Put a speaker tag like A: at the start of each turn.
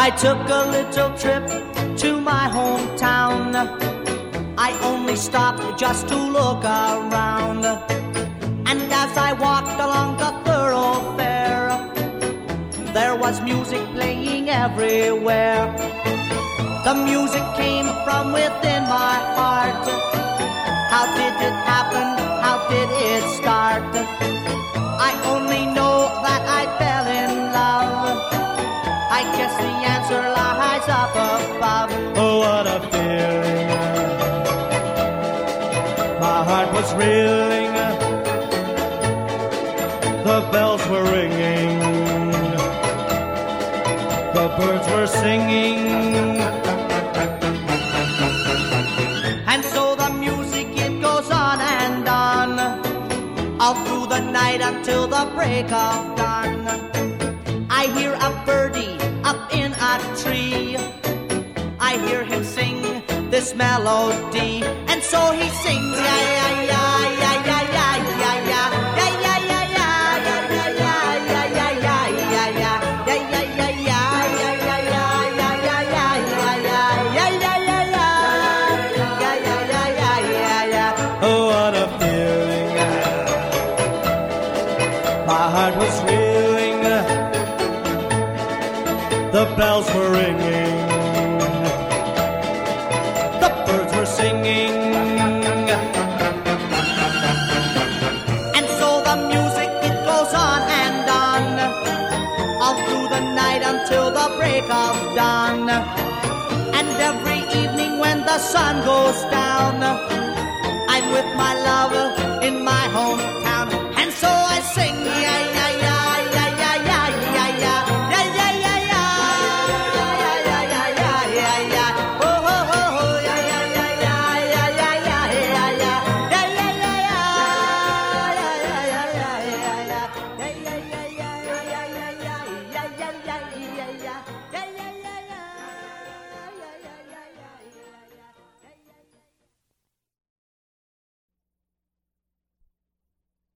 A: I took a little trip to my hometown. I only stopped just to look around. And as I walked along the thoroughfare, there was music playing everywhere. The music came from within my heart. How did it happen? How did it start? I only know that I fell in love. I guess the answer lies up above.
B: Oh, what a feeling. My heart was reeling. The bells were ringing. The birds were singing.
A: And so the music, it goes on and on, all through the night until the break of dawn. I hear a birdie up in a tree. I hear him sing this melody. And so he sings, yeah, yeah, yeah, yeah, yeah, yeah, yeah, yeah, yeah, yeah, yeah,
B: my heart was reeling. The bells were ringing. The birds were singing.
A: And so the music, it goes on and on, all through the night until the break of dawn. And every evening when the sun goes down, I'm with my love in my home